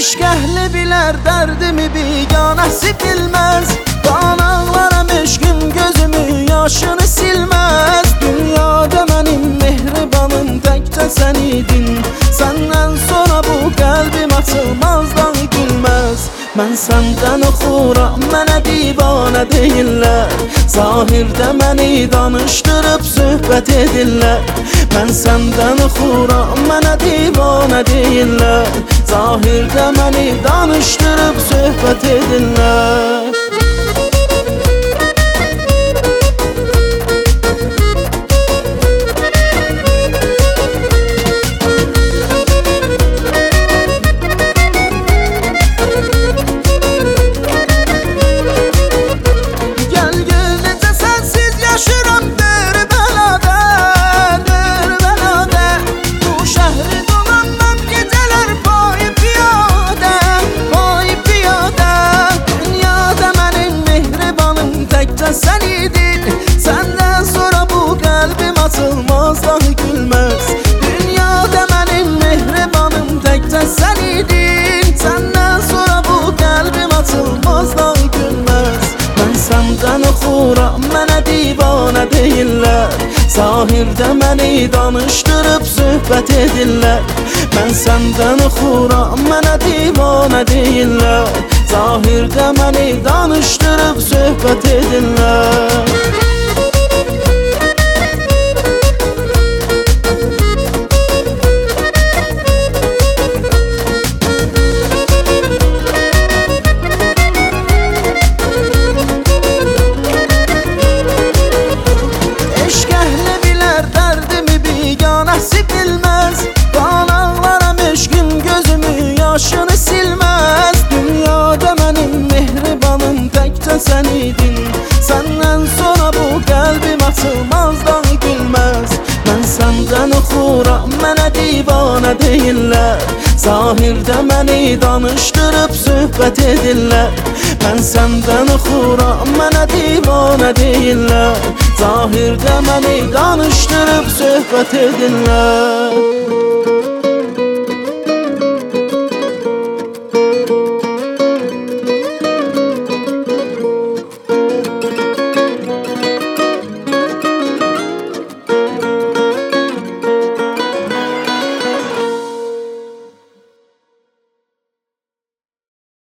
Eşq əhli bilər dərdimi, biganəsi bilməz. Qanağlaram eşqim gözümü, yaşını silməz. Dünyada mənim mehribanım təkcə sən idin. Səndən sonra bu qəlbim açılmazdan gülməz. Mən səndən oxuram, mənə divanə deyirlər. Zahirdə məni danışdırıb söhbət edirlər. Mən səndən oxuram, mənə divanə deyirlər. Zahirdə məni danışdırıb söhbət edirlər. Sen idin, senden sonra bu kalbim açılmaz dahi gülmez. Dünyada benim mehribanım tekçe sen idin. Senden sonra bu kalbim açılmaz dahi gülmez. Ben senden oxuram, mənə divanə deyirlər. Zahirdə məni danışdırıb söhbət edirlər. Mən səndən oxuram, mənə divanə deyirlər. Zahirdə məni danışdırıb söhbət edirlər. Eşq əhli bilər dərdimi, biganəsi bilməz. Qanağlaram eşqim gözümü, yaşını silməz. Dünyada mənim mehribanım təkcə sən idin. Səndən sonra bu qəlbim açılmazdan gülməz. Mən səndən oxuram, mənə divanə deyirlər. Zahirdə məni danışdırıb söhbət edirlər. Mən səndən oxuram, mənə divanə deyirlər. Zahirdə məni danışdırıb söhbət edirlər.